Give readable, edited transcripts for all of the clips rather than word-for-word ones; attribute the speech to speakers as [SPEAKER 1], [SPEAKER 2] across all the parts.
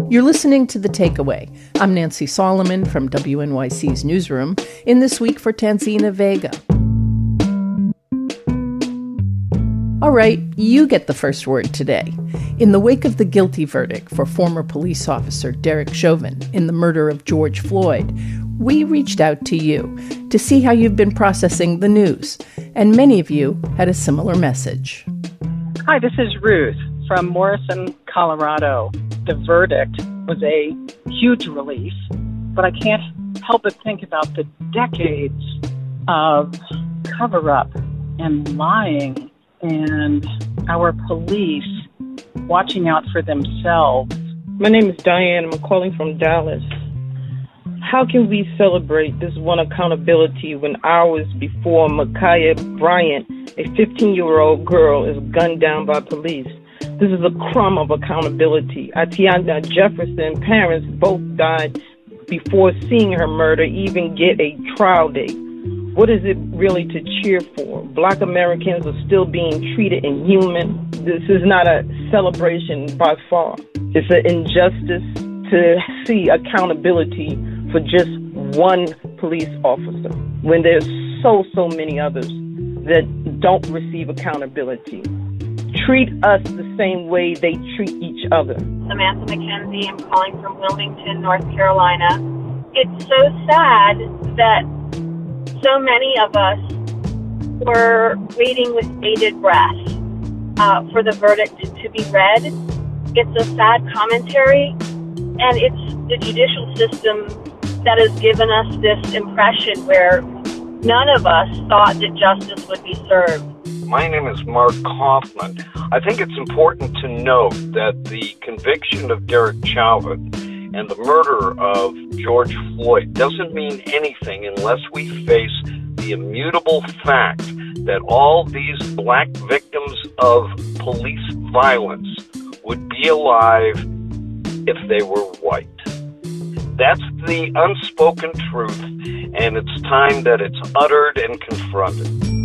[SPEAKER 1] You're listening to The Takeaway. I'm Nancy Solomon from WNYC's newsroom, in This Week for Tanzina Vega. All right, you get the first word today. In the wake of the guilty verdict for former police officer Derek Chauvin in the murder of George Floyd, we reached out to you to see how you've been processing the news, and many of you had a similar message.
[SPEAKER 2] Hi, this is Ruth from Morrison, Colorado. The verdict was a huge relief, but I can't help but think about the decades of cover-up and lying and our police watching out for themselves.
[SPEAKER 3] My name is Diane. I'm calling from Dallas. How can we celebrate this one accountability when hours before Ma'Khia Bryant, a 15-year-old girl, is gunned down by police? This is a crumb of accountability. Atiana Jefferson parents both died before seeing her murder even get a trial date. What is it really to cheer for? Black Americans are still being treated inhuman. This is not a celebration by far. It's an injustice to see accountability for just one police officer when there's so many others that don't receive accountability. Treat us the same way they treat each other.
[SPEAKER 4] Samantha McKenzie, I'm calling from Wilmington, North Carolina. It's so sad that so many of us were waiting with bated breath for the verdict to be read. It's a sad commentary, and it's the judicial system that has given us this impression where none of us thought that justice would be served.
[SPEAKER 5] My name is Mark Kaufman. I think it's important to note that the conviction of Derek Chauvin and the murder of George Floyd doesn't mean anything unless we face the immutable fact that all these black victims of police violence would be alive if they were white. That's the unspoken truth, and it's time that it's uttered and confronted.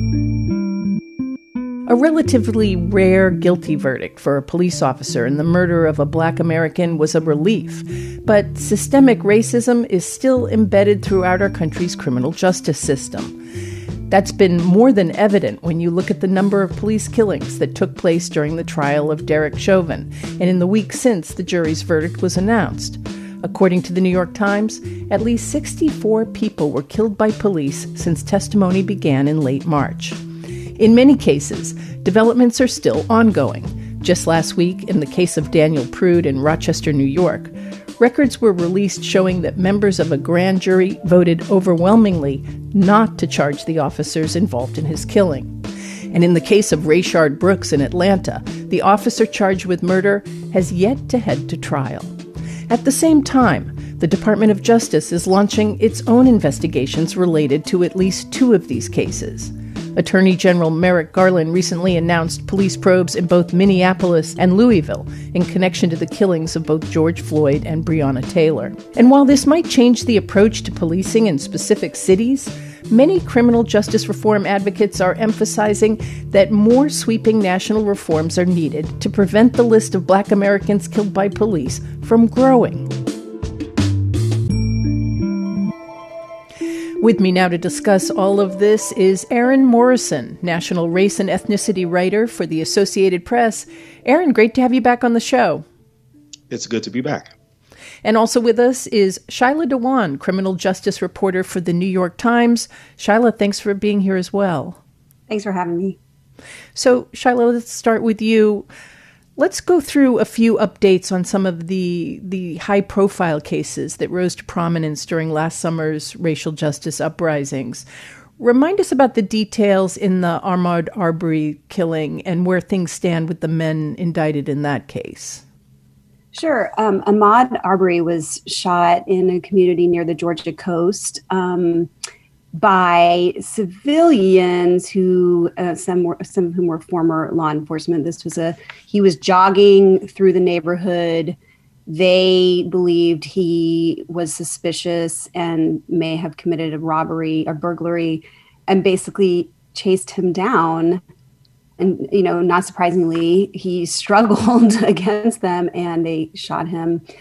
[SPEAKER 1] A relatively rare guilty verdict for a police officer in the murder of a Black American was a relief, but systemic racism is still embedded throughout our country's criminal justice system. That's been more than evident when you look at the number of police killings that took place during the trial of Derek Chauvin, and in the week since the jury's verdict was announced. According to the New York Times, at least 64 people were killed by police since testimony began in late March. In many cases, developments are still ongoing. Just last week, in the case of Daniel Prude in Rochester, New York, records were released showing that members of a grand jury voted overwhelmingly not to charge the officers involved in his killing. And in the case of Rayshard Brooks in Atlanta, the officer charged with murder has yet to head to trial. At the same time, the Department of Justice is launching its own investigations related to at least two of these cases. Attorney General Merrick Garland recently announced police probes in both Minneapolis and Louisville in connection to the killings of both George Floyd and Breonna Taylor. And while this might change the approach to policing in specific cities, many criminal justice reform advocates are emphasizing that more sweeping national reforms are needed to prevent the list of Black Americans killed by police from growing. With me now to discuss all of this is Aaron Morrison, national race and ethnicity writer for the Associated Press. Aaron, great to have you back on the show.
[SPEAKER 6] It's good to be back.
[SPEAKER 1] And also with us is Shaila Dewan, criminal justice reporter for the New York Times. Shaila, thanks for being here as well.
[SPEAKER 7] Thanks for having me.
[SPEAKER 1] So, Shaila, let's start with you. Let's go through a few updates on some of the high-profile cases that rose to prominence during last summer's racial justice uprisings. Remind us about the details in the Ahmaud Arbery killing and where things stand with the men indicted in that case.
[SPEAKER 7] Sure. Ahmaud Arbery was shot in a community near the Georgia coast by civilians who, some of whom were former law enforcement. He was jogging through the neighborhood. They believed he was suspicious and may have committed a robbery or burglary, and basically chased him down. And, not surprisingly, he struggled against them and they shot him.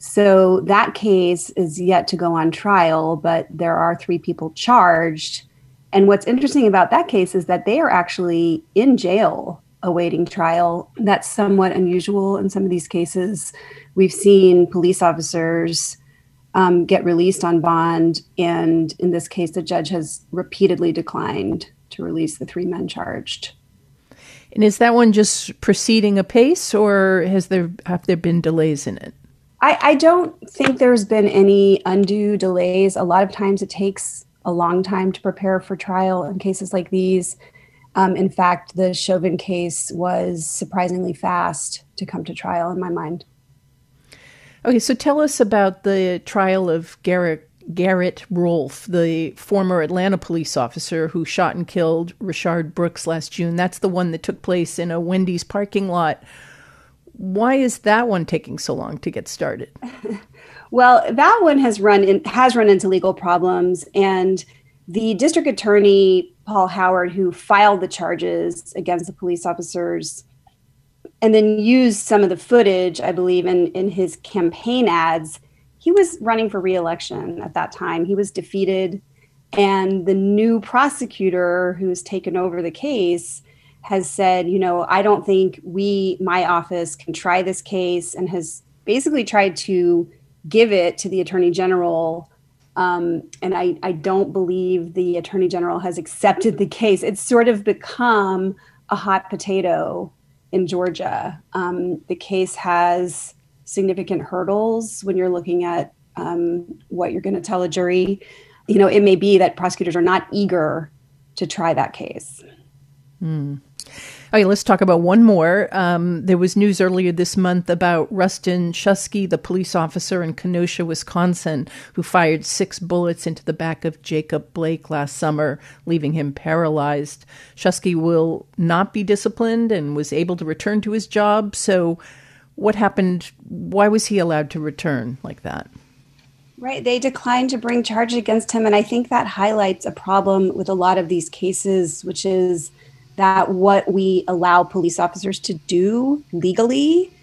[SPEAKER 7] So that case is yet to go on trial, but there are 3 people charged. And what's interesting about that case is that they are actually in jail awaiting trial. That's somewhat unusual in some of these cases. We've seen police officers get released on bond. And in this case, the judge has repeatedly declined to release the 3 men charged.
[SPEAKER 1] And is that one just proceeding apace, or have there been delays in it?
[SPEAKER 7] I don't think there's been any undue delays. A lot of times it takes a long time to prepare for trial in cases like these. In fact, the Chauvin case was surprisingly fast to come to trial in my mind.
[SPEAKER 1] Okay, so tell us about the trial of Garrett Rolfe, the former Atlanta police officer who shot and killed Rayshard Brooks last June. That's the one that took place in a Wendy's parking lot. Why is that one taking so long to get started?
[SPEAKER 7] Well, that one has run into legal problems, and the district attorney, Paul Howard, who filed the charges against the police officers and then used some of the footage, I believe, in his campaign ads. He was running for re-election at that time. He was defeated, and the new prosecutor who's taken over the case has said, I don't think my office can try this case, and has basically tried to give it to the attorney general. And I don't believe the attorney general has accepted the case. It's sort of become a hot potato in Georgia. The case has significant hurdles when you're looking at what you're going to tell a jury. It may be that prosecutors are not eager to try that case. Okay,
[SPEAKER 1] let's talk about one more. There was news earlier this month about Rustin Shusky, the police officer in Kenosha, Wisconsin, who fired 6 bullets into the back of Jacob Blake last summer, leaving him paralyzed. Shusky will not be disciplined and was able to return to his job. So what happened? Why was he allowed to return like that?
[SPEAKER 7] Right. They declined to bring charges against him. And I think that highlights a problem with a lot of these cases, which is that what we allow police officers to do legally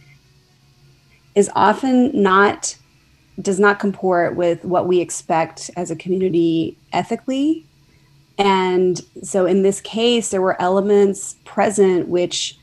[SPEAKER 7] is often does not comport with what we expect as a community ethically. And so in this case, there were elements present which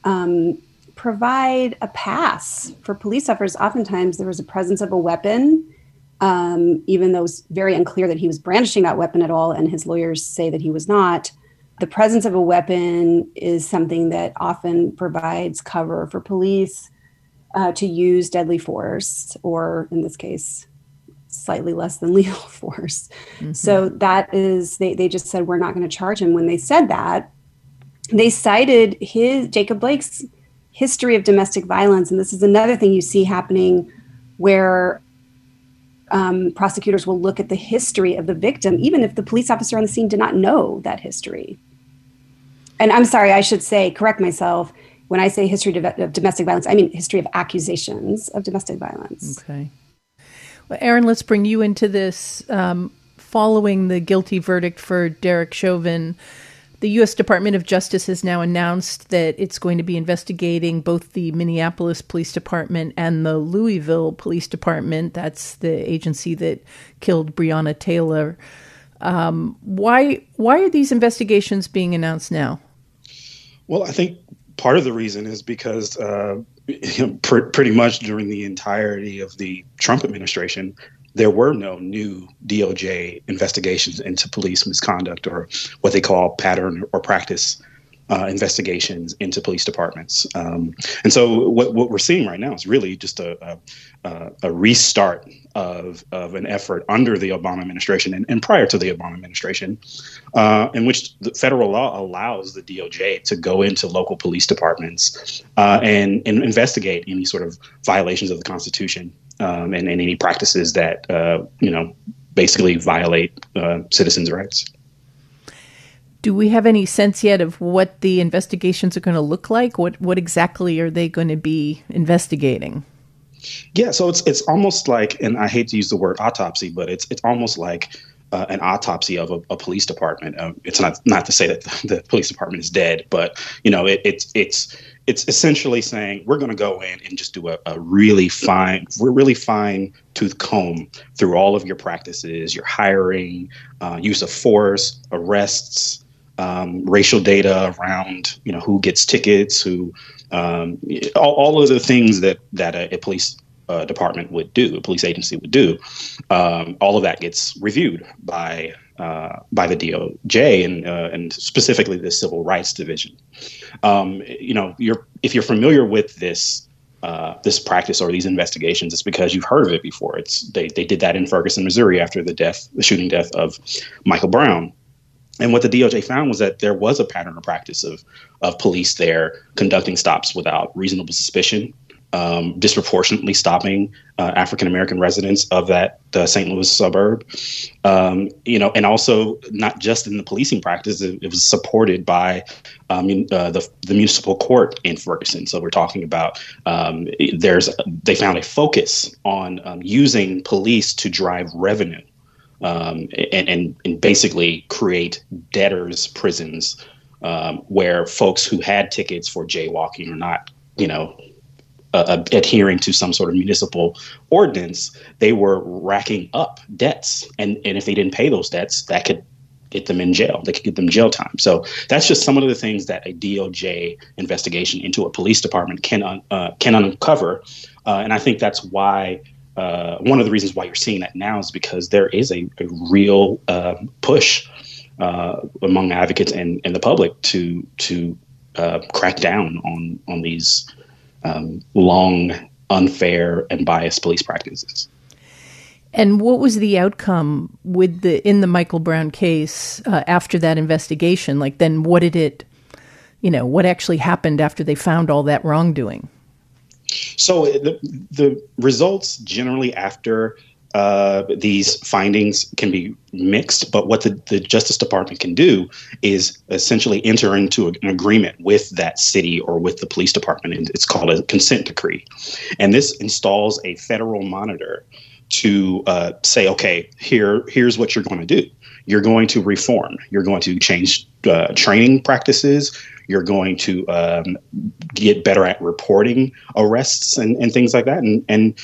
[SPEAKER 7] provide a pass for police officers. Oftentimes there was a presence of a weapon, even though it's very unclear that he was brandishing that weapon at all, and his lawyers say that he was not. The presence of a weapon is something that often provides cover for police to use deadly force, or in this case, slightly less than lethal force. Mm-hmm. So that is, they just said, we're not going to charge him. When they said that, they cited Jacob Blake's history of domestic violence. And this is another thing you see happening where prosecutors will look at the history of the victim, even if the police officer on the scene did not know that history. And I'm sorry, I should correct myself. When I say history of domestic violence, I mean history of accusations of domestic violence.
[SPEAKER 1] Okay. Well, Erin, let's bring you into this. Following the guilty verdict for Derek Chauvin, the U.S. Department of Justice has now announced that it's going to be investigating both the Minneapolis Police Department and the Louisville Police Department. That's the agency that killed Breonna Taylor. Why are these investigations being announced now?
[SPEAKER 6] Well, I think part of the reason is because pretty much during the entirety of the Trump administration, there were no new DOJ investigations into police misconduct, or what they call pattern or practice investigations into police departments. And so what we're seeing right now is really just a restart of an effort under the Obama administration and prior to the Obama administration, in which the federal law allows the DOJ to go into local police departments and investigate any sort of violations of the Constitution and any practices that basically violate citizens' rights.
[SPEAKER 1] Do we have any sense yet of what the investigations are going to look like? What exactly are they going to be investigating?
[SPEAKER 6] Yeah, so it's almost like, and I hate to use the word autopsy, but it's almost like an autopsy of a police department. It's not to say that the police department is dead, but it's it's essentially saying we're going to go in and just do a really fine tooth comb through all of your practices, your hiring, use of force, arrests, racial data around, who gets tickets, who, all of the things that a police department would do, a police agency would do. All of that gets reviewed by the DOJ and specifically the Civil Rights Division. If you're familiar with this practice or these investigations, it's because you've heard of it before. They did that in Ferguson, Missouri, after the shooting death of Michael Brown. And what the DOJ found was that there was a pattern or practice of police there conducting stops without reasonable suspicion, disproportionately stopping African-American residents of that St. Louis suburb. And also not just in the policing practice, it was supported by the municipal court in Ferguson. So we're talking about they found a focus on using police to drive revenue and basically create debtors' prisons where folks who had tickets for jaywalking or not, adhering to some sort of municipal ordinance, they were racking up debts. And if they didn't pay those debts, that could get them in jail. They could get them jail time. So that's just some of the things that a DOJ investigation into a police department can uncover. And I think that's why one of the reasons why you're seeing that now is because there is a real push among advocates and the public to crack down on these long, unfair, and biased police practices.
[SPEAKER 1] And what was the outcome in the Michael Brown case after that investigation? Like, then what did it, what actually happened after they found all that wrongdoing?
[SPEAKER 6] So the results generally after these findings can be mixed, but what the Justice Department can do is essentially enter into an agreement with that city or with the police department, and it's called a consent decree. And this installs a federal monitor to say, okay, here's what you're going to do. You're going to reform. You're going to change training practices. You're going to get better at reporting arrests and things like that. And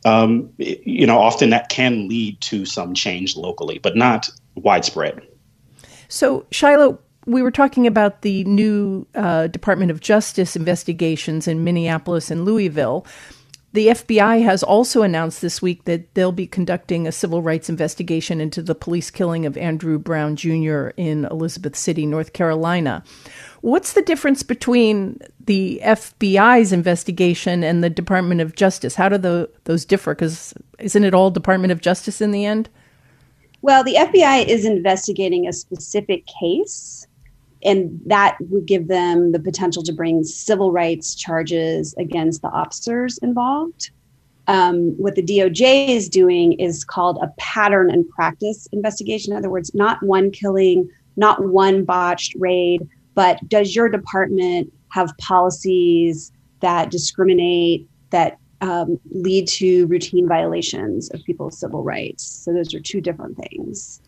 [SPEAKER 6] often that can lead to some change locally, but not widespread.
[SPEAKER 1] So, Shiloh, we were talking about the new Department of Justice investigations in Minneapolis and Louisville. The FBI has also announced this week that they'll be conducting a civil rights investigation into the police killing of Andrew Brown Jr. in Elizabeth City, North Carolina. What's the difference between the FBI's investigation and the Department of Justice? How do those differ? Because isn't it all Department of Justice in the end?
[SPEAKER 7] Well, the FBI is investigating a specific case, and that would give them the potential to bring civil rights charges against the officers involved. What the DOJ is doing is called a pattern and practice investigation. In other words, not one killing, not one botched raid, but does your department have policies that discriminate, that lead to routine violations of people's civil rights? So those are two different things.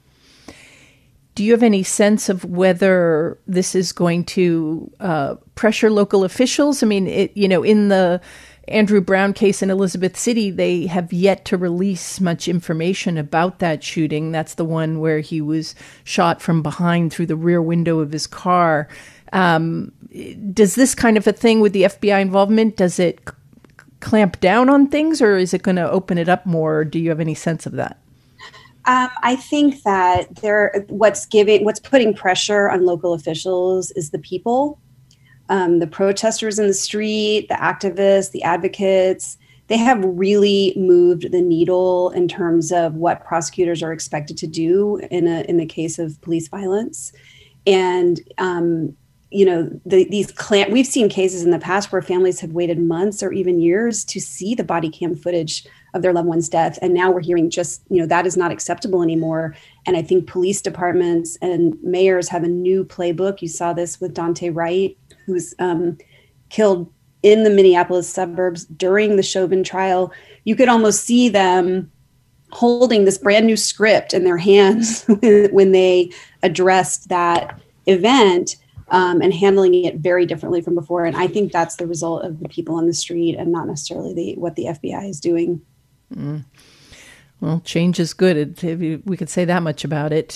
[SPEAKER 1] Do you have any sense of whether this is going to pressure local officials? I mean, in the Andrew Brown case in Elizabeth City, they have yet to release much information about that shooting. That's the one where he was shot from behind through the rear window of his car. Does this kind of a thing with the FBI involvement, does it clamp down on things, or is it going to open it up more? Do you have any sense of that?
[SPEAKER 7] I think that what's putting pressure on local officials is the people, the protesters in the street, the activists, the advocates. They have really moved the needle in terms of what prosecutors are expected to do in the case of police violence. And we've seen cases in the past where families have waited months or even years to see the body cam footage of their loved one's death. And now we're hearing that is not acceptable anymore. And I think police departments and mayors have a new playbook. You saw this with Daunte Wright, who was killed in the Minneapolis suburbs during the Chauvin trial. You could almost see them holding this brand new script in their hands when they addressed that event. and handling it very differently from before. And I think that's the result of the people on the street and not necessarily what the FBI is doing.
[SPEAKER 1] Mm. Well, change is good. We could say that much about it.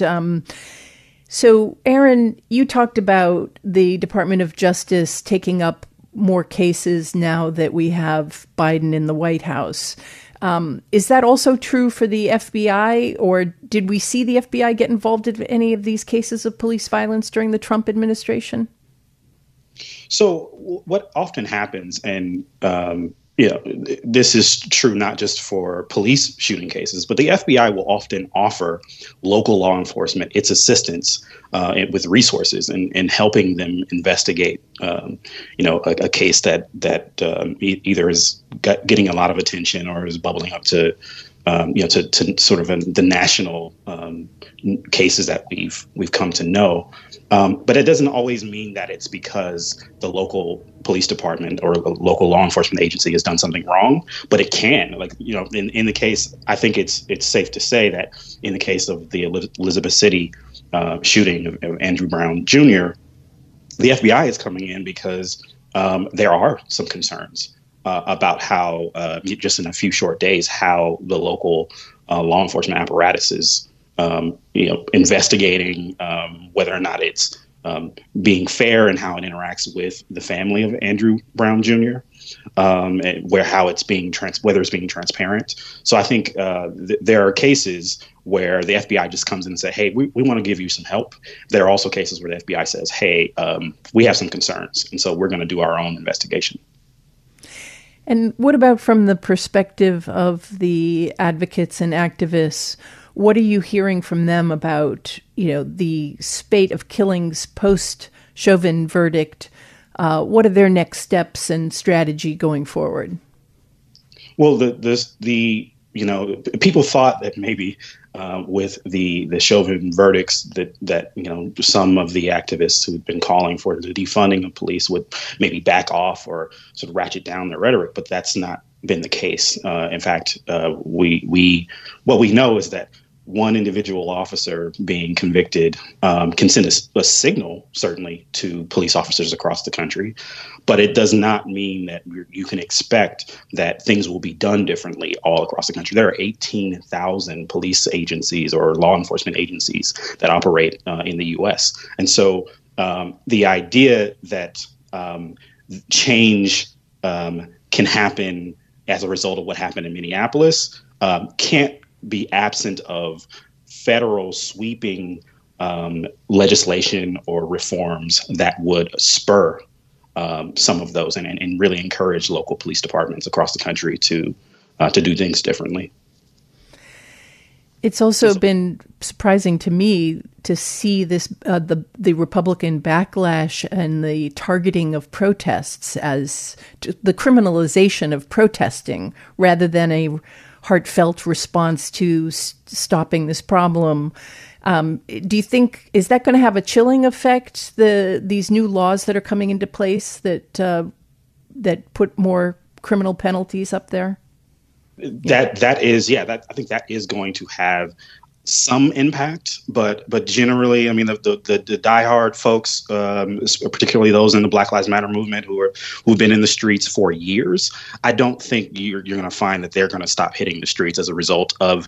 [SPEAKER 1] So, Aaron, you talked about the Department of Justice taking up more cases now that we have Biden in the White House. Is that also true for the FBI, or did we see the FBI get involved in any of these cases of police violence during the Trump administration?
[SPEAKER 6] So what often happens, and this is true not just for police shooting cases, but the FBI will often offer local law enforcement its assistance with resources and helping them investigate, a case that either is getting a lot of attention or is bubbling up to sort of the national cases that we've come to know. But it doesn't always mean that it's because the local police department or the local law enforcement agency has done something wrong, but it can. In the case, I think it's safe to say that in the case of the Elizabeth City shooting of Andrew Brown Jr., the FBI is coming in because there are some concerns about how, just in a few short days, how the local law enforcement apparatus is, investigating whether or not it's being fair and how it interacts with the family of Andrew Brown Jr., and whether it's being transparent. So I think there are cases where the FBI just comes in and say, hey, we want to give you some help. There are also cases where the FBI says, hey, we have some concerns, and so we're going to do our own investigation.
[SPEAKER 1] And what about from the perspective of the advocates and activists? What are you hearing from them about, the spate of killings post-Chauvin verdict? What are their next steps and strategy going forward?
[SPEAKER 6] Well, people thought that maybe with the Chauvin verdicts that some of the activists who'd been calling for the defunding of police would maybe back off or sort of ratchet down their rhetoric, but that's not been the case. In fact, what we know is that one individual officer being convicted can send a signal, certainly, to police officers across the country, but it does not mean that you can expect that things will be done differently all across the country. There are 18,000 police agencies or law enforcement agencies that operate in the U.S. And so the idea that change can happen as a result of what happened in Minneapolis can't be absent of federal sweeping legislation or reforms that would spur some of those and really encourage local police departments across the country to do things differently.
[SPEAKER 1] It's also been surprising to me to see this the Republican backlash and the targeting of protests as the criminalization of protesting rather than a heartfelt response to stopping this problem. Do you think, is that going to have a chilling effect, these new laws that are coming into place that put more criminal penalties up there?
[SPEAKER 6] I think that is going to have some impact, but generally, I mean, the diehard folks, particularly those in the Black Lives Matter movement who've been in the streets for years, I don't think you're going to find that they're going to stop hitting the streets as a result of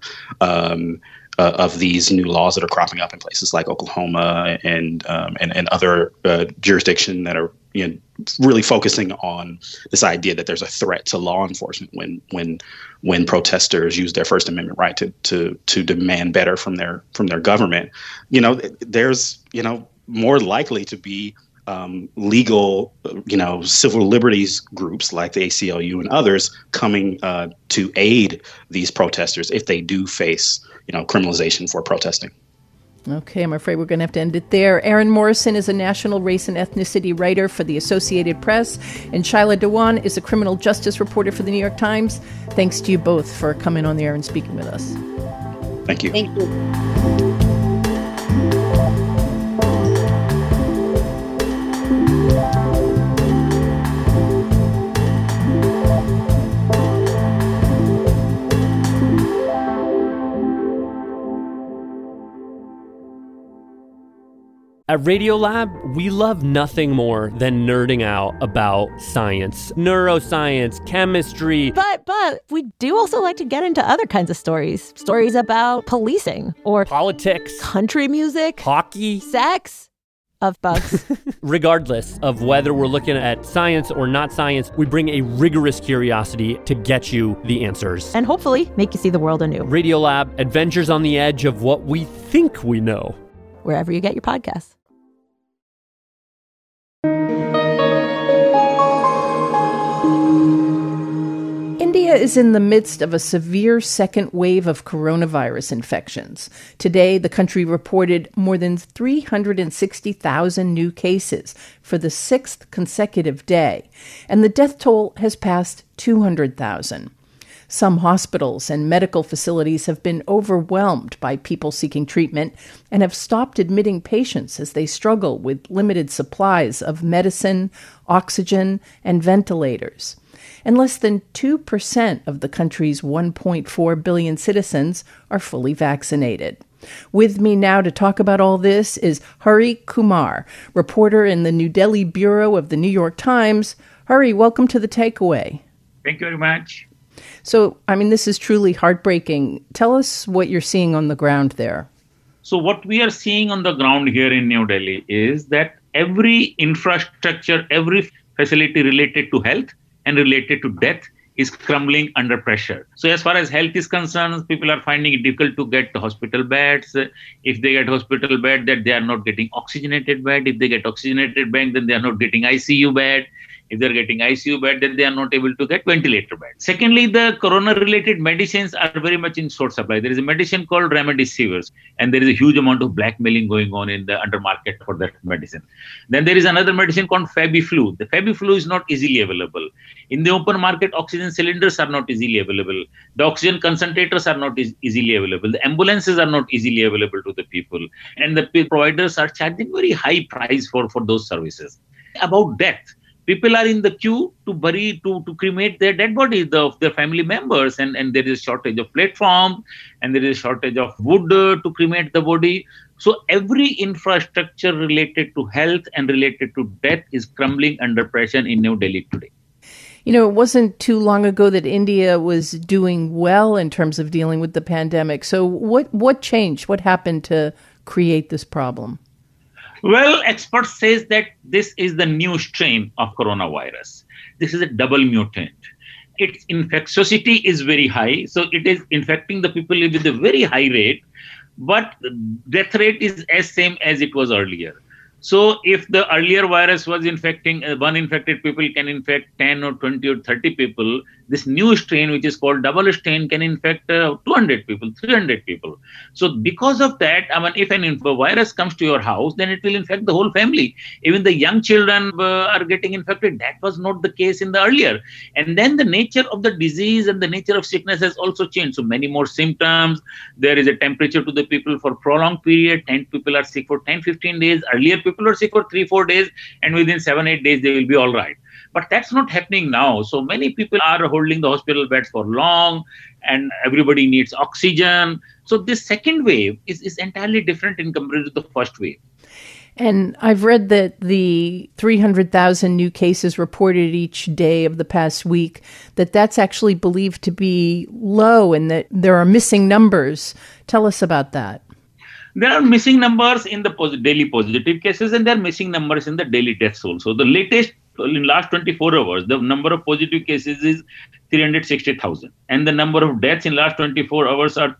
[SPEAKER 6] these new laws that are cropping up in places like Oklahoma and other jurisdictions that are really focusing on this idea that there's a threat to law enforcement when protesters use their First Amendment right to demand better from their government. There's more likely to be legal, civil liberties groups like the ACLU and others coming to aid these protesters if they do face criminalization for protesting.
[SPEAKER 1] Okay, I'm afraid we're going to have to end it there. Aaron Morrison is a national race and ethnicity writer for the Associated Press, and Shyla Dewan is a criminal justice reporter for the New York Times. Thanks to you both for coming on the air and speaking with us.
[SPEAKER 6] Thank you.
[SPEAKER 7] Thank you.
[SPEAKER 8] At Radiolab, we love nothing more than nerding out about science, neuroscience, chemistry.
[SPEAKER 9] But we do also like to get into other kinds of stories. Stories about policing or
[SPEAKER 8] politics,
[SPEAKER 9] country music,
[SPEAKER 8] hockey,
[SPEAKER 9] sex, of bugs.
[SPEAKER 8] Regardless of whether we're looking at science or not science, we bring a rigorous curiosity to get you the answers.
[SPEAKER 9] And hopefully make you see the world anew.
[SPEAKER 8] Radiolab, adventures on the edge of what we think we know.
[SPEAKER 9] Wherever you get your podcasts.
[SPEAKER 1] India is in the midst of a severe second wave of coronavirus infections. Today, the country reported more than 360,000 new cases for the sixth consecutive day, and the death toll has passed 200,000. Some hospitals and medical facilities have been overwhelmed by people seeking treatment and have stopped admitting patients as they struggle with limited supplies of medicine, oxygen, and ventilators. And less than 2% of the country's 1.4 billion citizens are fully vaccinated. With me now to talk about all this is Hari Kumar, reporter in the New Delhi bureau of the New York Times. Hari, welcome to The Takeaway.
[SPEAKER 10] Thank you very much.
[SPEAKER 1] So, this is truly heartbreaking. Tell us what you're seeing on the ground there.
[SPEAKER 10] So what we are seeing on the ground here in New Delhi is that every infrastructure, every facility related to health and related to death is crumbling under pressure. So as far as health is concerned, people are finding it difficult to get hospital beds. If they get hospital bed, that they are not getting oxygenated bed. If they get oxygenated bed, then they are not getting ICU bed. If they're getting ICU bed, then they are not able to get ventilator bed. Secondly, the corona-related medicines are very much in short supply. There is a medicine called Remdesivir, and there is a huge amount of blackmailing going on in the undermarket for that medicine. Then there is another medicine called FabiFlu. The FabiFlu is not easily available. In the open market, oxygen cylinders are not easily available. The oxygen concentrators are not easily available. The ambulances are not easily available to the people. And the providers are charging very high price for those services. About death. People are in the queue to cremate their dead bodies of their family members, and there is a shortage of platform, and there is a shortage of wood to cremate the body. So every infrastructure related to health and related to death is crumbling under pressure in New Delhi today.
[SPEAKER 1] It wasn't too long ago that India was doing well in terms of dealing with the pandemic. So what changed? What happened to create this problem?
[SPEAKER 10] Well, experts say that this is the new strain of coronavirus. This is a double mutant. Its infectiosity is very high, so it is infecting the people with a very high rate, but death rate is as same as it was earlier. So if the earlier virus was infecting, one infected people can infect 10 or 20 or 30 people, this new strain, which is called double strain, can infect 200 people, 300 people. So because of that, if a virus comes to your house, then it will infect the whole family. Even the young children are getting infected. That was not the case in the earlier. And then the nature of the disease and the nature of sickness has also changed. So many more symptoms. There is a temperature to the people for prolonged period. 10 people are sick for 10, 15 days. Earlier, people are sick for 3-4 days, and within 7-8 days, they will be all right. But that's not happening now. So many people are holding the hospital beds for long, and everybody needs oxygen. So this second wave is entirely different in comparison to the first wave.
[SPEAKER 1] And I've read that the 300,000 new cases reported each day of the past week, that's actually believed to be low and that there are missing numbers. Tell us about that.
[SPEAKER 10] There are missing numbers in the daily positive cases, and there are missing numbers in the daily deaths also. The latest, in last 24 hours, the number of positive cases is 360,000. And the number of deaths in last 24 hours are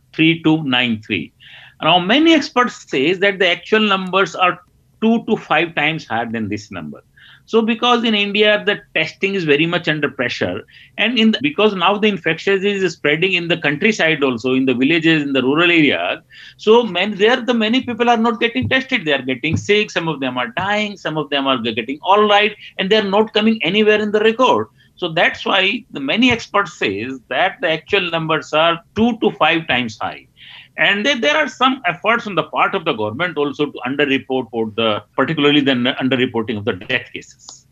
[SPEAKER 10] 3293. Now, many experts say that the actual numbers are 2 to 5 times higher than this number. So because in India, the testing is very much under pressure, and because now the infection is spreading in the countryside also, in the villages, in the rural areas. So many people are not getting tested. They are getting sick. Some of them are dying. Some of them are getting all right, and they are not coming anywhere in the record. So that's why the many experts say that the actual numbers are 2 to 5 times high. And there are some efforts on the part of the government also to underreport particularly the underreporting of the death cases.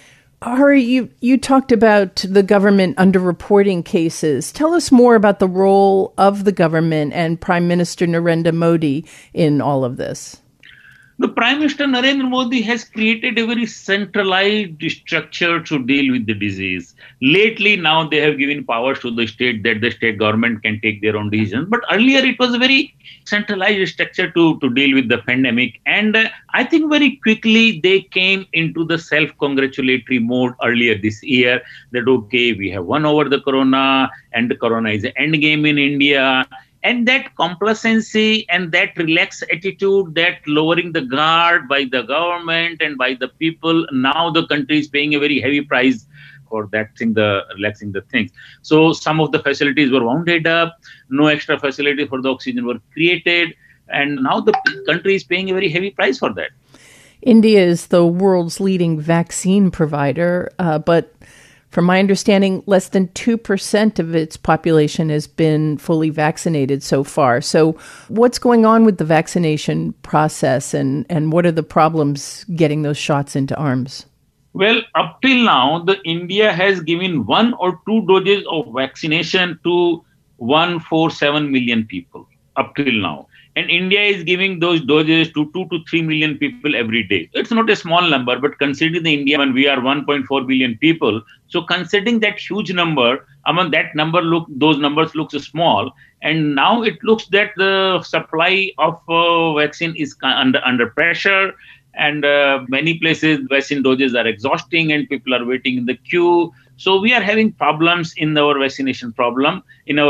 [SPEAKER 1] Hari, you talked about the government underreporting cases. Tell us more about the role of the government and Prime Minister Narendra Modi in all of this.
[SPEAKER 10] The Prime Minister Narendra Modi has created a very centralized structure to deal with the disease. Lately, now they have given powers to the state that the state government can take their own decisions. But earlier, it was a very centralized structure to deal with the pandemic. And I think very quickly they came into the self-congratulatory mode earlier this year that, okay, we have won over the corona and the corona is the end game in India. And that complacency and that relaxed attitude, that lowering the guard by the government and by the people, now the country is paying a very heavy price for that thing, the relaxing the things. So some of the facilities were wounded up, no extra facilities for the oxygen were created, and now the country is paying a very heavy price for that.
[SPEAKER 1] India is the world's leading vaccine provider, but from my understanding, less than 2% of its population has been fully vaccinated so far. So what's going on with the vaccination process and what are the problems getting those shots into arms?
[SPEAKER 10] Well, up till now, India has given 1 or 2 doses of vaccination to 147 million people up till now. And India is giving those doses to 2 to 3 million people every day. It's not a small number, but considering the India, when we are 1.4 billion people, so considering that huge number, those numbers look small. And now it looks that the supply of vaccine is under pressure. And many places, vaccine doses are exhausting and people are waiting in the queue. So we are having problems in our vaccination program.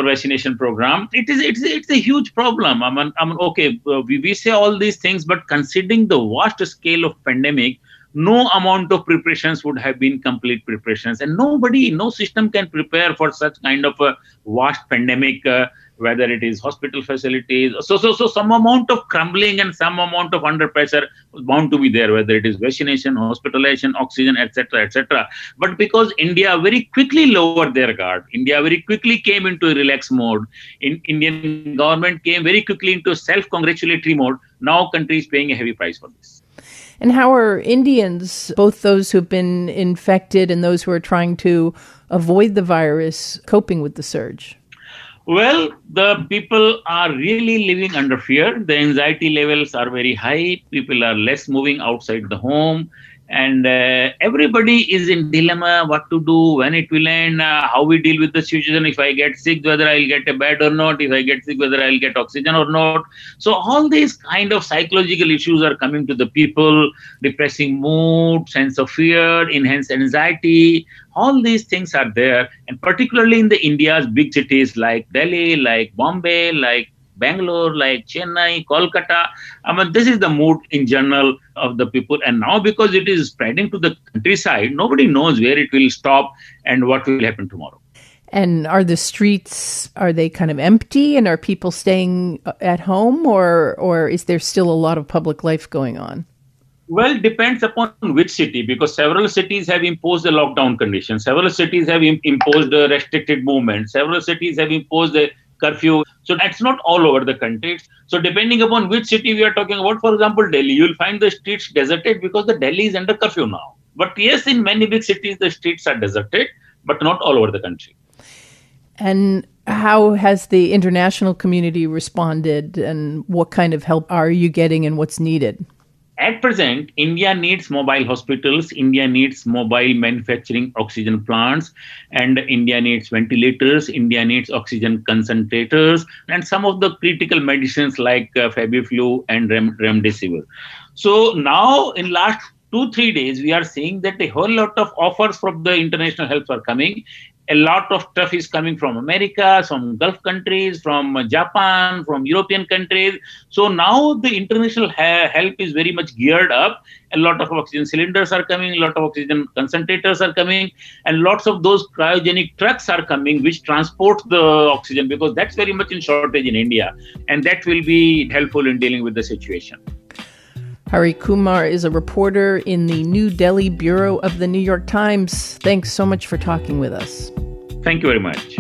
[SPEAKER 10] It's a huge problem. We say all these things, but considering the vast scale of pandemic, no amount of preparations would have been complete preparations. And no system can prepare for such kind of a vast pandemic, whether it is hospital facilities. So some amount of crumbling and some amount of under pressure was bound to be there, whether it is vaccination, hospitalization, oxygen, etc., etc. But because India very quickly lowered their guard, India very quickly came into a relaxed mode, Indian government came very quickly into self-congratulatory mode, now country is paying a heavy price for this.
[SPEAKER 1] And how are Indians, both those who've been infected and those who are trying to avoid the virus, coping with the surge?
[SPEAKER 10] Well, the people are really living under fear. The anxiety levels are very high. People are less moving outside the home. And everybody is in dilemma what to do, when it will end, how we deal with the situation. If I get sick, whether I'll get a bed or not. If I get sick, whether I'll get oxygen or not. So all these kind of psychological issues are coming to the people, depressing mood, sense of fear, enhanced anxiety. All these things are there. And particularly in the India's big cities like Delhi, like Bombay, like Bangalore, like Chennai, Kolkata. This is the mood in general of the people. And now because it is spreading to the countryside, nobody knows where it will stop and what will happen tomorrow.
[SPEAKER 1] And are the streets, are they kind of empty and are people staying at home or is there still a lot of public life going on?
[SPEAKER 10] Well, it depends upon which city, because several cities have imposed a lockdown condition. Several cities have imposed a restricted movement. Several cities have imposed a curfew. So that's not all over the country. So depending upon which city we are talking about, for example, Delhi, you will find the streets deserted because the Delhi is under curfew now. But yes, in many big cities, the streets are deserted, but not all over the country.
[SPEAKER 1] And how has the international community responded and what kind of help are you getting and what's needed?
[SPEAKER 10] At present, India needs mobile hospitals, India needs mobile manufacturing oxygen plants, and India needs ventilators, India needs oxygen concentrators, and some of the critical medicines like Fabiflu and Remdesivir. So now in last 2-3 days, we are seeing that a whole lot of offers from the international help are coming. A lot of stuff is coming from America, from Gulf countries, from Japan, from European countries. So now the international help is very much geared up. A lot of oxygen cylinders are coming, a lot of oxygen concentrators are coming, and lots of those cryogenic trucks are coming which transport the oxygen, because that's very much in shortage in India. And that will be helpful in dealing with the situation.
[SPEAKER 1] Hari Kumar is a reporter in the New Delhi bureau of the New York Times. Thanks so much for talking with us.
[SPEAKER 10] Thank you very much.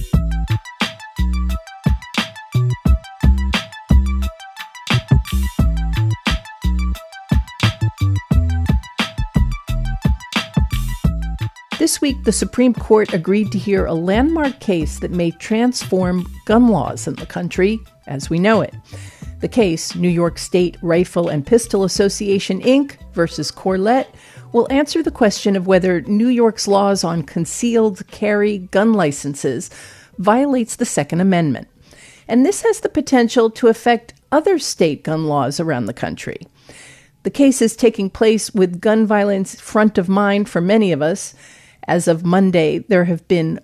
[SPEAKER 1] This week, the Supreme Court agreed to hear a landmark case that may transform gun laws in the country as we know it. The case, New York State Rifle and Pistol Association, Inc. versus Corlett, will answer the question of whether New York's laws on concealed carry gun licenses violates the Second Amendment. And this has the potential to affect other state gun laws around the country. The case is taking place with gun violence front of mind for many of us. As of Monday, there have been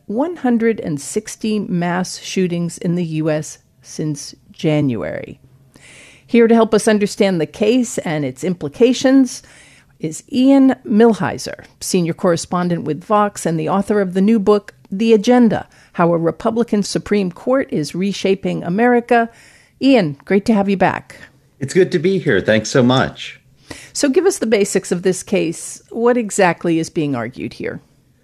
[SPEAKER 1] 160 mass shootings in the U.S. since January. Here to help us understand the case and its implications is Ian Millhiser, senior correspondent with Vox and the author of the new book, The Agenda: How a Republican Supreme Court is Reshaping America. Ian, great to have you back.
[SPEAKER 11] It's good to be here. Thanks so much.
[SPEAKER 1] So give us the basics of this case. What exactly is being argued here?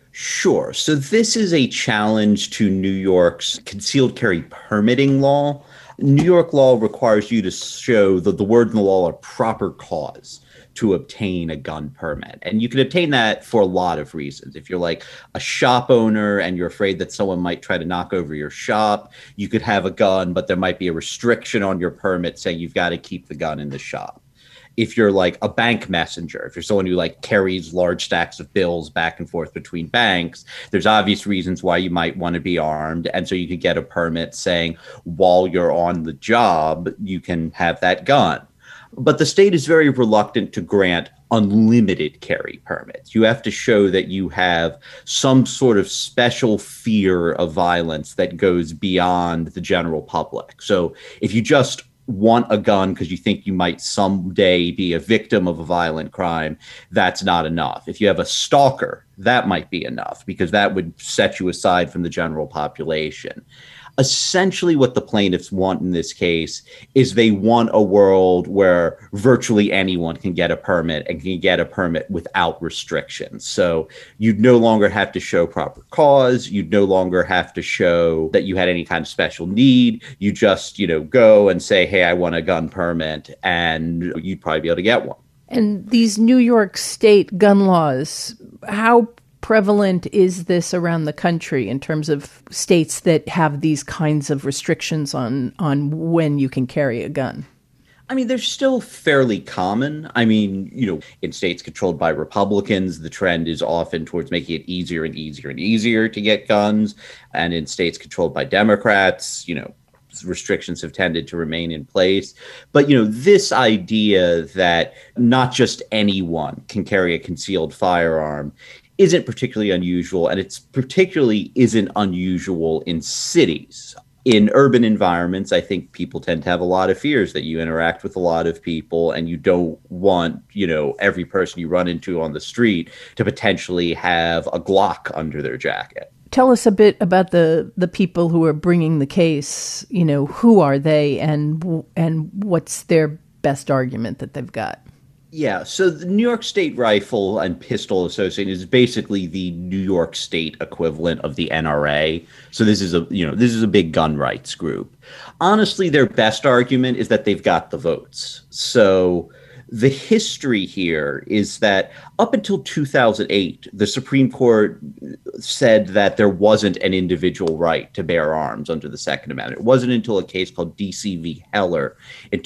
[SPEAKER 11] Sure. So this is a challenge to New York's concealed carry permitting law. New York law requires you to show that the word in the law are proper cause to obtain a gun permit. And you can obtain that for a lot of reasons. If you're like a shop owner and you're afraid that someone might try to knock over your shop, you could have a gun, but there might be a restriction on your permit saying you've got to keep the gun in the shop. If you're like a bank messenger, if you're someone who like carries large stacks of bills back and forth between banks, there's obvious reasons why you might want to be armed. And so you could get a permit saying while you're on the job, you can have that gun. But the state is very reluctant to grant unlimited carry permits. You have to show that you have some sort of special fear of violence that goes beyond the general public. So if you just want a gun because you think you might someday be a victim of a violent crime, that's not enough. If you have a stalker, that might be enough because that would set you aside from the general population. Essentially, what the plaintiffs want in this case is they want a world where virtually anyone can get a permit and can get a permit without restrictions. So you'd no longer have to show proper cause. You'd no longer have to show that you had any kind of special need. You just, go and say, hey, I want a gun permit, and you'd probably be able to get one.
[SPEAKER 1] And these New York State gun laws, how prevalent is this around the country in terms of states that have these kinds of restrictions on when you can carry a gun?
[SPEAKER 11] I mean, they're still fairly common. I mean, in states controlled by Republicans, the trend is often towards making it easier and easier and easier to get guns. And in states controlled by Democrats, restrictions have tended to remain in place. But, this idea that not just anyone can carry a concealed firearm isn't particularly unusual, and it's particularly isn't unusual in cities. In urban environments, I think people tend to have a lot of fears that you interact with a lot of people and you don't want, every person you run into on the street to potentially have a Glock under their jacket.
[SPEAKER 1] Tell us a bit about the people who are bringing the case. Who are they and what's their best argument that they've got?
[SPEAKER 11] Yeah, so the New York State Rifle and Pistol Association is basically the New York State equivalent of the NRA. So this is a big gun rights group. Honestly, their best argument is that they've got the votes. So the history here is that up until 2008, the Supreme Court said that there wasn't an individual right to bear arms under the Second Amendment. It wasn't until a case called D.C. v. Heller in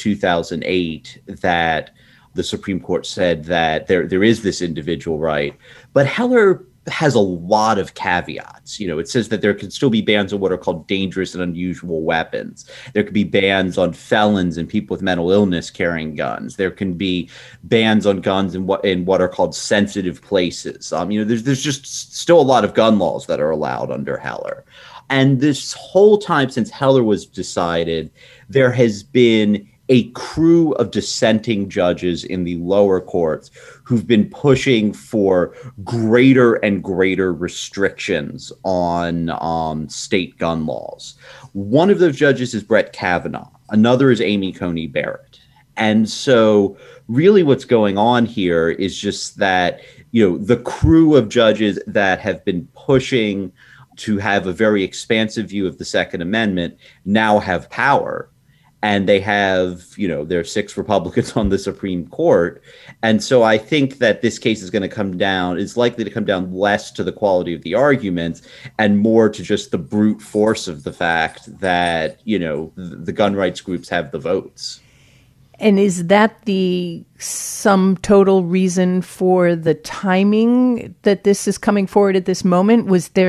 [SPEAKER 11] 2008 that the Supreme Court said that there is this individual right. But Heller has a lot of caveats. It says that there can still be bans on what are called dangerous and unusual weapons. There could be bans on felons and people with mental illness carrying guns. There can be bans on guns in what are called sensitive places. There's just still a lot of gun laws that are allowed under Heller. And this whole time since Heller was decided, there has been a crew of dissenting judges in the lower courts who've been pushing for greater and greater restrictions on state gun laws. One of those judges is Brett Kavanaugh. Another is Amy Coney Barrett. And so really what's going on here is just that, the crew of judges that have been pushing to have a very expansive view of the Second Amendment now have power. And they have, there are 6 Republicans on the Supreme Court. And so I think that this case is likely to come down less to the quality of the arguments and more to just the brute force of the fact that, the gun rights groups have the votes.
[SPEAKER 1] And is that the sum total reason for the timing that this is coming forward at this moment? Was the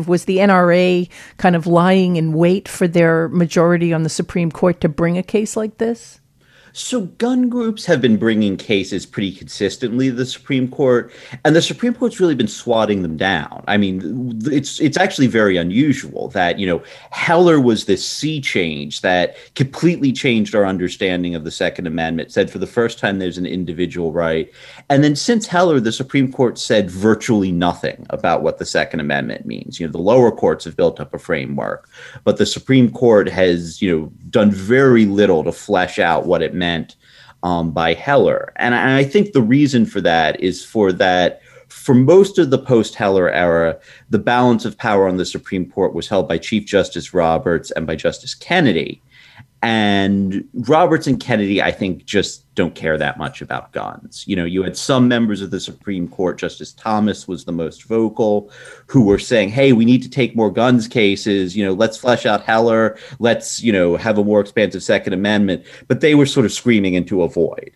[SPEAKER 1] NRA kind of lying in wait for their majority on the Supreme Court to bring a case like this?
[SPEAKER 11] So gun groups have been bringing cases pretty consistently to the Supreme Court, and the Supreme Court's really been swatting them down. I mean, it's actually very unusual that, Heller was this sea change that completely changed our understanding of the Second Amendment, said for the first time there's an individual right. And then since Heller, the Supreme Court said virtually nothing about what the Second Amendment means. The lower courts have built up a framework, but the Supreme Court has, done very little to flesh out what it meant by Heller. And I think the reason for that is for most of the post-Heller era, the balance of power on the Supreme Court was held by Chief Justice Roberts and by Justice Kennedy. And Roberts and Kennedy, I think, just don't care that much about guns. You had some members of the Supreme Court, Justice Thomas was the most vocal, who were saying, hey, we need to take more guns cases. Let's flesh out Heller. Let's, have a more expansive Second Amendment. But they were sort of screaming into a void.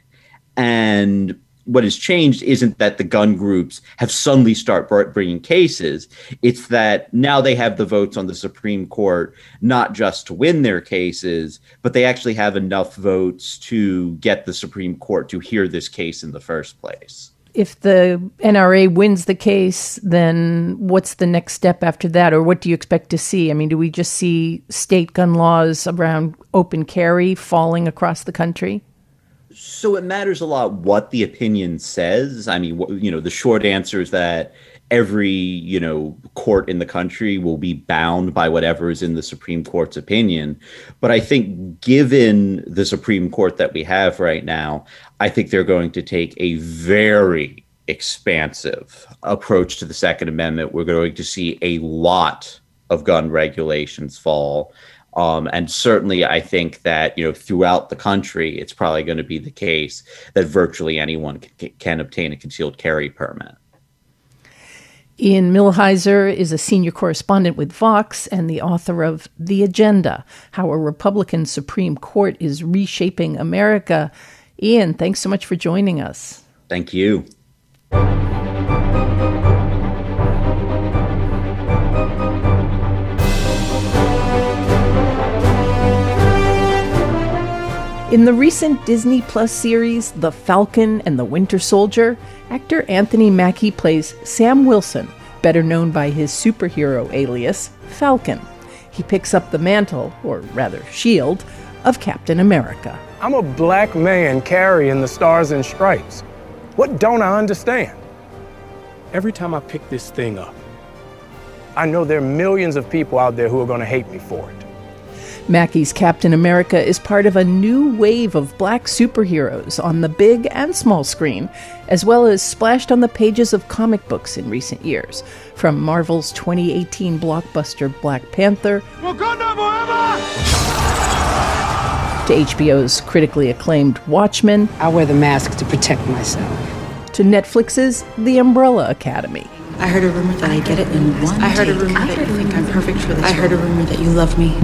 [SPEAKER 11] And what has changed isn't that the gun groups have suddenly started bringing cases. It's that now they have the votes on the Supreme Court, not just to win their cases, but they actually have enough votes to get the Supreme Court to hear this case in the first place.
[SPEAKER 1] If the NRA wins the case, then what's the next step after that? Or what do you expect to see? I mean, do we just see state gun laws around open carry falling across the country?
[SPEAKER 11] So it matters a lot what the opinion says. I mean, the short answer is that every, court in the country will be bound by whatever is in the Supreme Court's opinion. But I think given the Supreme Court that we have right now, I think they're going to take a very expansive approach to the Second Amendment. We're going to see a lot of gun regulations fall. And certainly, I think that, throughout the country, it's probably going to be the case that virtually anyone can obtain a concealed carry permit.
[SPEAKER 1] Ian Millhiser is a senior correspondent with Vox and the author of The Agenda, How a Republican Supreme Court is Reshaping America. Ian, thanks so much for joining us.
[SPEAKER 11] Thank you.
[SPEAKER 1] In the recent Disney Plus series, The Falcon and the Winter Soldier, actor Anthony Mackie plays Sam Wilson, better known by his superhero alias, Falcon. He picks up the mantle, or rather shield, of Captain America.
[SPEAKER 12] I'm a black man carrying the stars and stripes. What don't I understand? Every time I pick this thing up, I know there are millions of people out there who are going to hate me for it.
[SPEAKER 1] Mackie's Captain America is part of a new wave of black superheroes on the big and small screen, as well as splashed on the pages of comic books in recent years, from Marvel's 2018 blockbuster Black Panther
[SPEAKER 13] Wakanda forever!
[SPEAKER 1] to HBO's critically acclaimed Watchmen.
[SPEAKER 14] I wear the mask to protect myself.
[SPEAKER 1] To Netflix's The Umbrella Academy.
[SPEAKER 15] I heard a rumor that I get it in one. I heard a rumor that you think I'm perfect for this. I heard a rumor that you love me.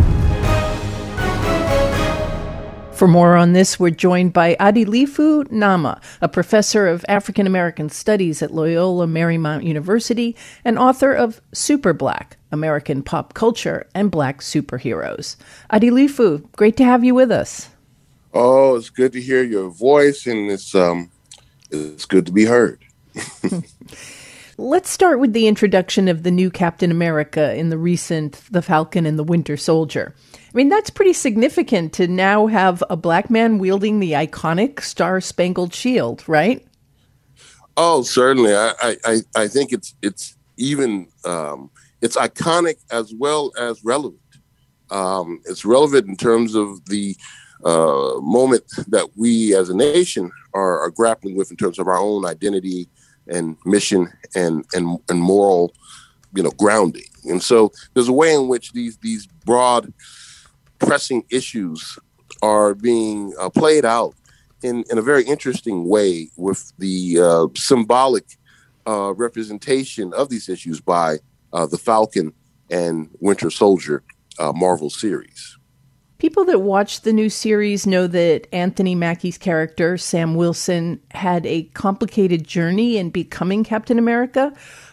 [SPEAKER 1] For more on this, we're joined by Adilifu Nama, a professor of African American Studies at Loyola Marymount University and author of Super Black, American Pop Culture and Black Superheroes. Adilifu, great to have you with us.
[SPEAKER 16] Oh, it's good to hear your voice, and it's good to be heard.
[SPEAKER 1] Let's start with the introduction of the new Captain America in the recent The Falcon and the Winter Soldier. I mean, that's pretty significant to now have a black man wielding the iconic Star-Spangled Shield, right?
[SPEAKER 16] Oh, certainly. I think it's even it's iconic as well as relevant. It's relevant in terms of the moment that we as a nation are grappling with in terms of our own identity and mission and moral, grounding. And so there's a way in which these broad pressing issues are being played out in a very interesting way with the symbolic representation of these issues by the Falcon and Winter Soldier Marvel series.
[SPEAKER 1] People that watch the new series know that Anthony Mackie's character, Sam Wilson, had a complicated journey in becoming Captain America.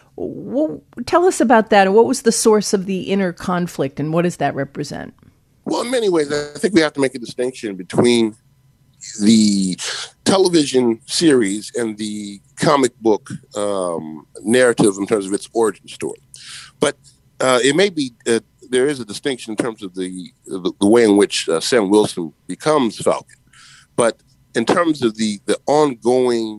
[SPEAKER 1] Tell us about that. What was the source of the inner conflict, and what does that represent?
[SPEAKER 16] Well, in many ways, I think we have to make a distinction between the television series and the comic book narrative in terms of its origin story. But it may be there is a distinction in terms of the way in which Sam Wilson becomes Falcon. But in terms of the ongoing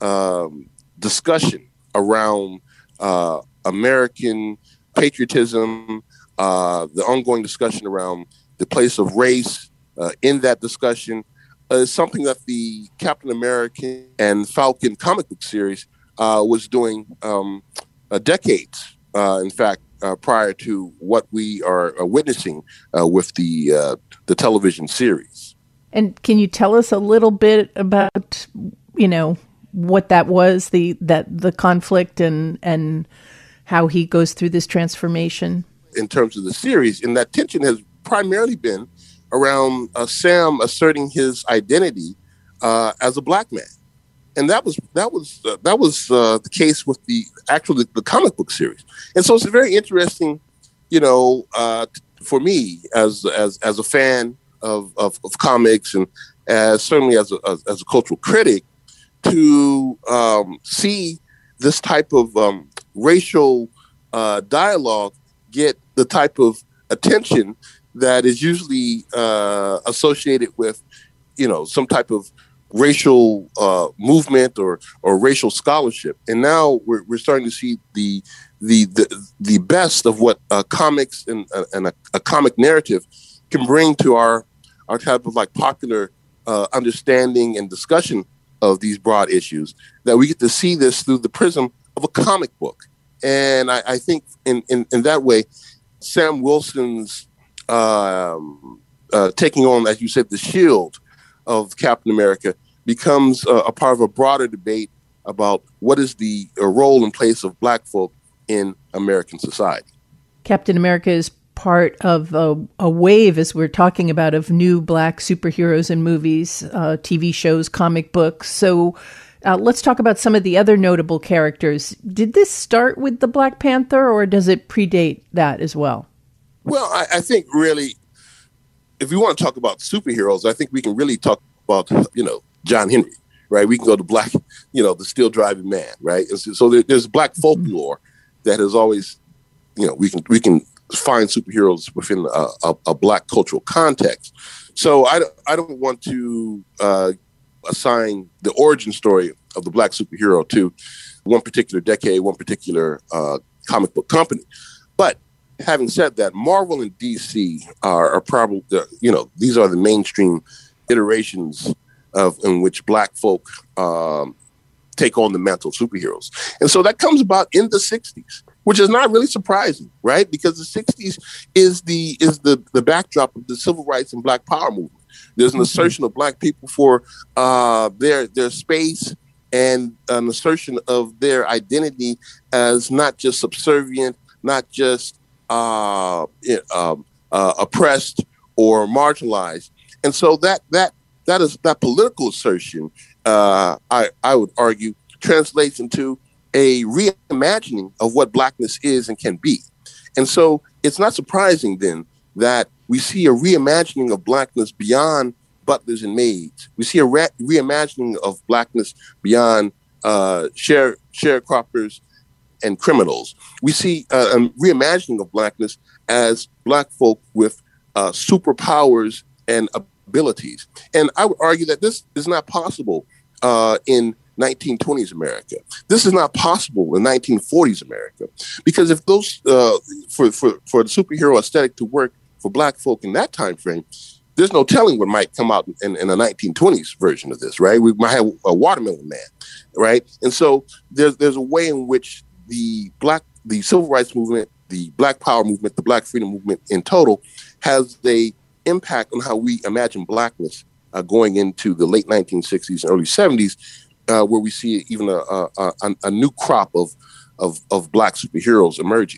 [SPEAKER 16] discussion around American patriotism, the ongoing discussion around the place of race in that discussion, is something that the Captain America and Falcon comic book series was doing decades, in fact, prior to what we are witnessing with the television series.
[SPEAKER 1] And can you tell us a little bit about, what that was, the conflict and how he goes through this transformation? In
[SPEAKER 16] terms of the series, and that tension has primarily been around Sam asserting his identity as a black man, and that was the case with the comic book series. And so it's very interesting, for me as a fan of comics and certainly as a cultural critic, to see this type of racial dialogue get the type of attention that is usually associated with, some type of racial movement or racial scholarship. And now we're starting to see the best of what comics and a comic narrative can bring to our type of popular understanding and discussion of these broad issues, that we get to see this through the prism of a comic book. And I think in that way, Sam Wilson's taking on, as you said, the shield of Captain America becomes a part of a broader debate about what is the role and place of black folk in American society. Captain America is part of a wave, as we're talking about, of new black superheroes in movies, TV shows, comic books. So let's talk about some of the other notable characters. Did this start with the Black Panther, or does it predate that as well? Well, I think really, if you want to talk about superheroes, I think we can really talk about, John Henry, right? We can go to Black, the steel driving man, right? And so there's Black folklore that has always, we can find superheroes within a Black cultural context. So I don't want to assign the origin story of the Black superhero to one particular decade, one particular comic book company. But having said that, Marvel and DC are probably, these are the mainstream iterations in which Black folk take on the mantle of superheroes. And so that comes about in the 60s, which is not really surprising, right? Because the 60s is the backdrop of the civil rights and Black power movement. There's an assertion of Black people for their space and an assertion of their identity as not just subservient, not just oppressed or marginalized. And so that political assertion, I would argue, translates into a reimagining of what Blackness is and can be. And so it's not surprising then that we see a reimagining of Blackness beyond butlers and maids. We see a reimagining of Blackness beyond sharecroppers and criminals. We see a reimagining of Blackness as Black folk with superpowers and abilities. And I would argue that this is not possible in 1920s America. This is not possible in 1940s America, because if those for the superhero aesthetic to work for Black folk in that time frame, there's no telling what might come out in a 1920s version of this, right? We might have a Watermelon Man, right? And so there's a way in which the civil rights movement, the Black power movement, the Black freedom movement in total has a impact on how we imagine Blackness going into the late 1960s and early 70s, where we see even a new crop of Black superheroes emerging.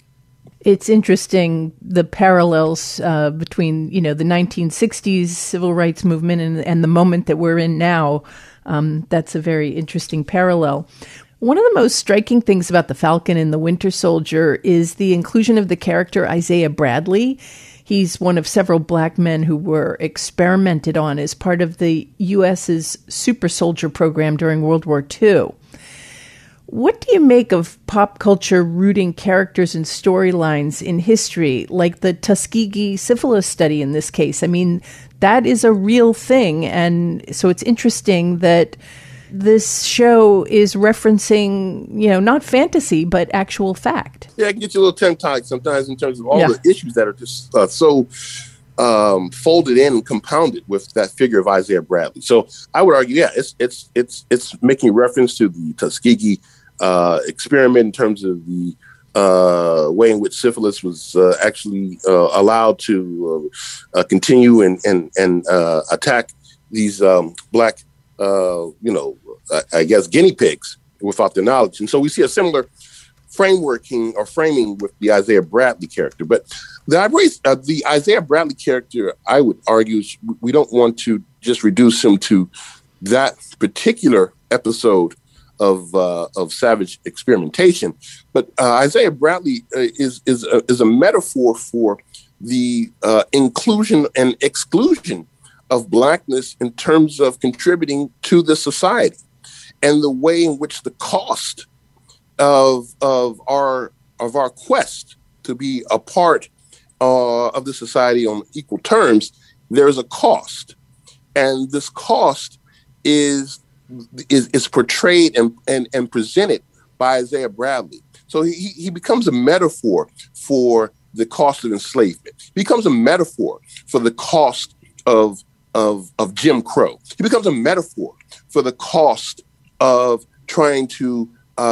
[SPEAKER 1] It's interesting, the parallels between, the 1960s civil rights movement and the moment that we're in now. That's a very interesting parallel. One of the most striking things about The Falcon and the Winter Soldier is the inclusion of the character Isaiah Bradley. He's one of several black men who were experimented on as part of the U.S.'s Super Soldier program during World War II. What do you make of pop culture rooting characters and storylines in history, like the Tuskegee syphilis study in this case? I mean, that is a real thing, and so it's interesting that this show is referencing, not fantasy, but actual fact.
[SPEAKER 16] Yeah, it can get you a little tongue-tied sometimes in terms of all the issues that are just so folded in and compounded with that figure of Isaiah Bradley. So I would argue, it's making reference to the Tuskegee experiment in terms of the way in which syphilis was actually allowed to continue and attack these black, I guess, guinea pigs without their knowledge. And so we see a similar framing with the Isaiah Bradley character. But the Isaiah Bradley character, I would argue, we don't want to just reduce him to that particular episode of savage experimentation. But Isaiah Bradley is a metaphor for the inclusion and exclusion of Blackness in terms of contributing to the society, and the way in which the cost of our quest to be a part of the society on equal terms, there's a cost, and this cost is portrayed and presented by Isaiah Bradley. So he becomes a metaphor for the cost of enslavement. He becomes a metaphor for the cost of Jim Crow. He becomes a metaphor for the cost of trying to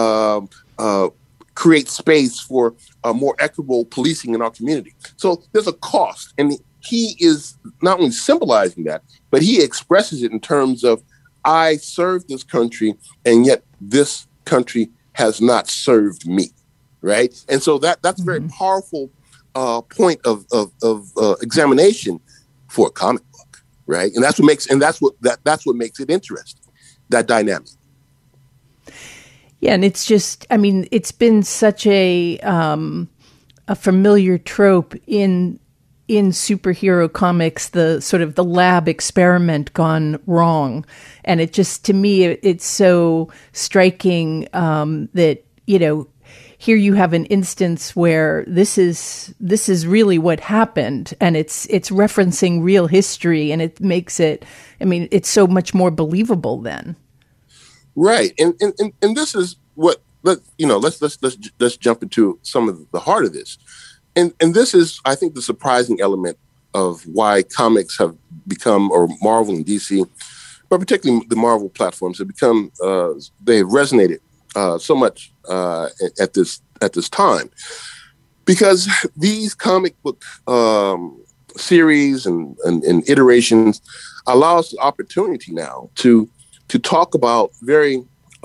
[SPEAKER 16] create space for more equitable policing in our community. So there's a cost, and he is not only symbolizing that, but he expresses it in terms of, I served this country, and yet this country has not served me, right? And so that's a very powerful point of examination for a comic book, right? And that's what makes it interesting, that dynamic.
[SPEAKER 1] Yeah, and it's just, I mean, it's been such a familiar trope in superhero comics, the sort of the lab experiment gone wrong. And it just, to me, it's so striking that, here you have an instance where this is really what happened, and it's referencing real history, and it makes it, I mean, it's so much more believable then.
[SPEAKER 16] Right. And this is what, let's jump into some of the heart of this. And this is, I think, the surprising element of why comics have become, or Marvel and DC, but particularly the Marvel platforms have become, they have resonated so much at this time, because these comic book series and iterations allow us the opportunity now to talk about very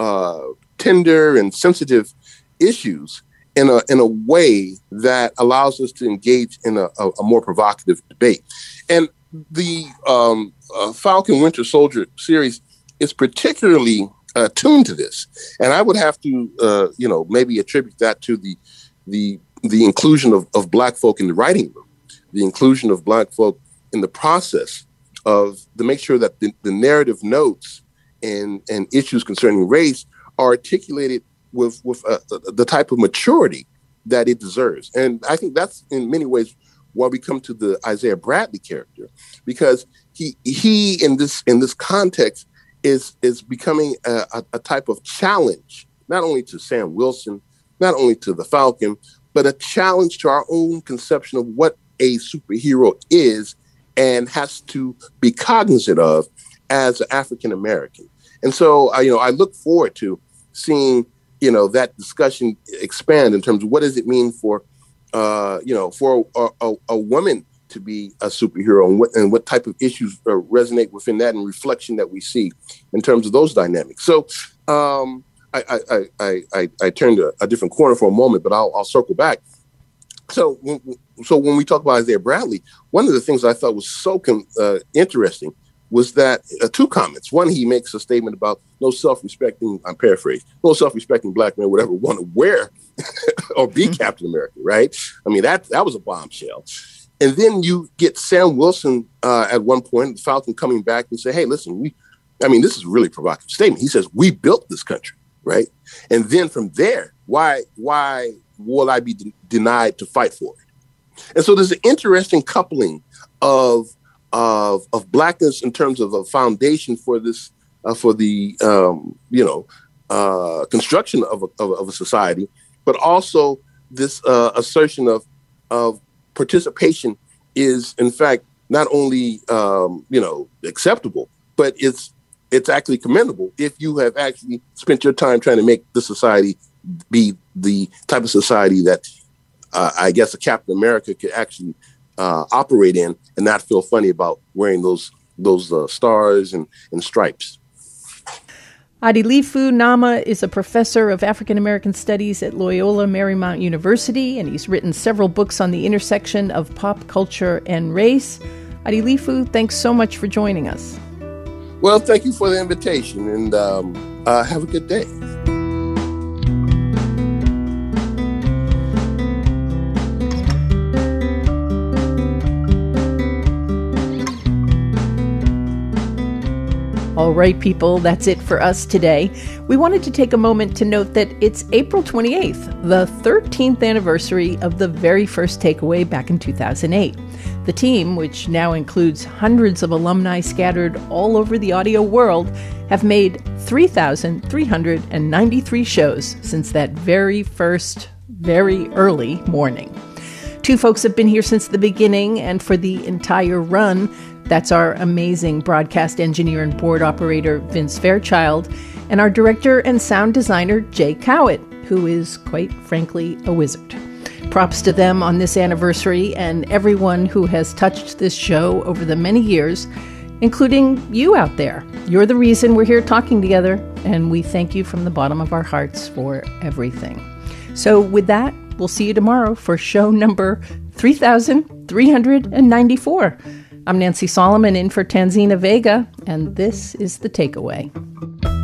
[SPEAKER 16] tender and sensitive issues in a way that allows us to engage in a more provocative debate. And the Falcon Winter Soldier series is particularly attuned to this. And I would have to, maybe attribute that to the inclusion of Black folk in the writing room, the inclusion of Black folk in the process to make sure that the narrative notes and issues concerning race are articulated with the type of maturity that it deserves. And I think that's in many ways why we come to the Isaiah Bradley character, because he in this context is becoming a type of challenge, not only to Sam Wilson, not only to the Falcon, but a challenge to our own conception of what a superhero is and has to be cognizant of as an African American. And so, I look forward to seeing, that discussion expand in terms of what does it mean for, for a woman to be a superhero, and what type of issues resonate within that, and reflection that we see in terms of those dynamics. So I turned a different corner for a moment, but I'll circle back. So when we talk about Isaiah Bradley, one of the things I thought was so interesting was that two comments. One, he makes a statement about no self-respecting, I'm paraphrasing, no self-respecting black man would ever want to wear or be Captain America, right? I mean, that was a bombshell. And then you get Sam Wilson at one point, the Falcon, coming back and say, hey, listen, this is a really provocative statement. He says, we built this country, right? And then from there, why will I be denied to fight for it? And so there's an interesting coupling of blackness in terms of a foundation for this, for the construction of a society, but also this assertion of participation is in fact not only acceptable, but it's actually commendable if you have actually spent your time trying to make the society be the type of society that I guess a Captain America could actually operate in and not feel funny about wearing those stars and stripes.
[SPEAKER 1] Adilifu Nama is a professor of African American Studies at Loyola Marymount University, and he's written several books on the intersection of pop culture and race. Adilifu, thanks so much for joining us.
[SPEAKER 16] Well, thank you for the invitation, and have a good day.
[SPEAKER 1] All right, people, that's it for us today. We wanted to take a moment to note that it's April 28th, the 13th anniversary of the very first takeaway back in 2008. The team, which now includes hundreds of alumni scattered all over the audio world, have made 3,393 shows since that very first, very early morning. Two folks have been here since the beginning, and for the entire run, that's our amazing broadcast engineer and board operator, Vince Fairchild, and our director and sound designer, Jay Cowett, who is, quite frankly, a wizard. Props to them on this anniversary and everyone who has touched this show over the many years, including you out there. You're the reason we're here talking together, and we thank you from the bottom of our hearts for everything. So with that, we'll see you tomorrow for show number 3,394. I'm Nancy Solomon in for Tanzina Vega, and this is The Takeaway.